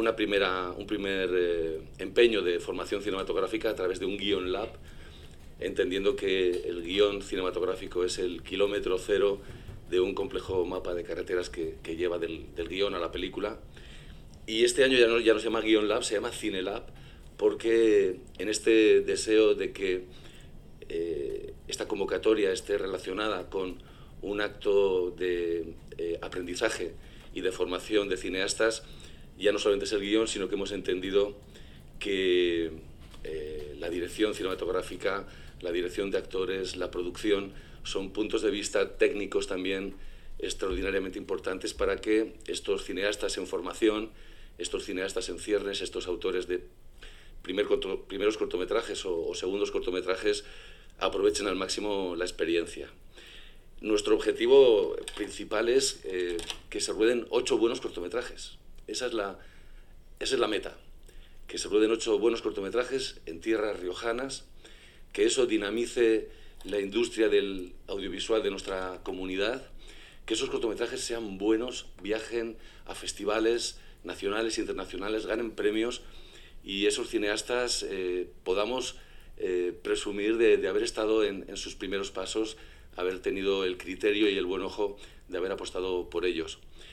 un primer empeño de formación cinematográfica a través de un guion lab, entendiendo que el guión cinematográfico es el kilómetro cero de un complejo mapa de carreteras que lleva del guión a la película. Y este año ya no se llama Guion Lab, se llama Cine Lab, porque en este deseo de que esta convocatoria esté relacionada con un acto de aprendizaje y de formación de cineastas, ya no solamente es el guión, sino que hemos entendido que la dirección cinematográfica, la dirección de actores, la producción, son puntos de vista técnicos también extraordinariamente importantes para que estos cineastas en formación, estos cineastas en ciernes, estos autores de primeros cortometrajes o segundos cortometrajes aprovechen al máximo la experiencia. Nuestro objetivo principal es que se rueden 8 buenos cortometrajes. Esa es la meta, que se rueden 8 buenos cortometrajes en tierras riojanas, que eso dinamice la industria del audiovisual de nuestra comunidad, que esos cortometrajes sean buenos, viajen a festivales nacionales e internacionales, ganen premios y esos cineastas podamos presumir de haber estado en sus primeros pasos, haber tenido el criterio y el buen ojo de haber apostado por ellos.